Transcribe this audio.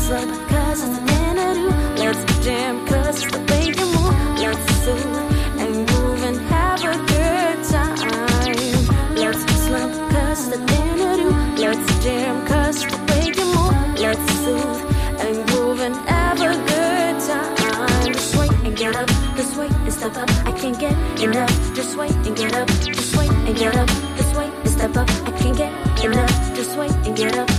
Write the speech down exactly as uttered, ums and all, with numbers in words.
slow cause it's the end of you. Let's jam cause it's the way you move. Let's soothe and move and have a good time. Let's slow cause it's the end of you. Let's jam cause it's the way you move. Let's soothe and move and have a good time. Just wait and get up, just wait and step up. I can't get enough. Just wait and get up, just wait and get up. Just wait and step up. I can't get enough. Just wait and get up.